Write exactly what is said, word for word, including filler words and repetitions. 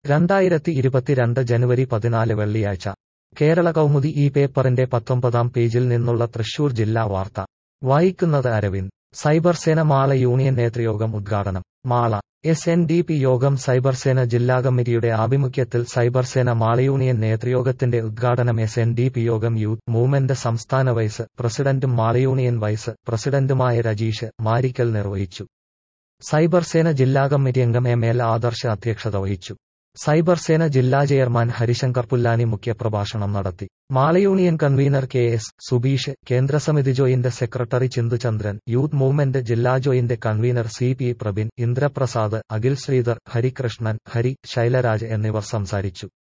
രണ്ടായിരത്തി ഇരുപത്തിരണ്ട് ജനുവരി പതിനാല് വെള്ളിയാഴ്ച കേരള കൗമുദി ഈ പേപ്പറിന്റെ പത്തൊമ്പതാം പേജിൽ നിന്നുള്ള തൃശൂർ ജില്ലാ വാർത്ത വായിക്കുന്നത് അരവിന്ദ്. സൈബർസേന മാള യൂണിയൻ നേതൃയോഗം ഉദ്ഘാടനം. Mala S N D P യോഗം സൈബർസേന ജില്ലാ കമ്മിറ്റിയുടെ ആഭിമുഖ്യത്തിൽ സൈബർസേന മാള യൂണിയൻ നേതൃയോഗത്തിന്റെ ഉദ്ഘാടനം എസ് എൻ ഡി പി യോഗം യൂത്ത് മൂവ്മെന്റ് സംസ്ഥാന വൈസ് പ്രസിഡന്റും മാള യൂണിയൻ വൈസ് പ്രസിഡന്റുമായ രജീഷ് മാരിക്കൽ നിർവഹിച്ചു. സൈബർസേന ജില്ലാ കമ്മിറ്റി അംഗം എം എൽ ആദർശ് അധ്യക്ഷത വഹിച്ചു. സൈബർസേന ജില്ലാ ചെയർമാൻ ഹരിശങ്കർ പുല്ലാനി മുഖ്യപ്രഭാഷണം നടത്തി. Mala union convener K S Subeesh, കേന്ദ്രസമിതി joint secretary Chinthuchandran, youth movement ജില്ലാ joint convener C P Prabin, Indraprasad, Akhil Sreedhar, Harikrishnan, Hari, Shailaraj എന്നിവർ സംസാരിച്ചു.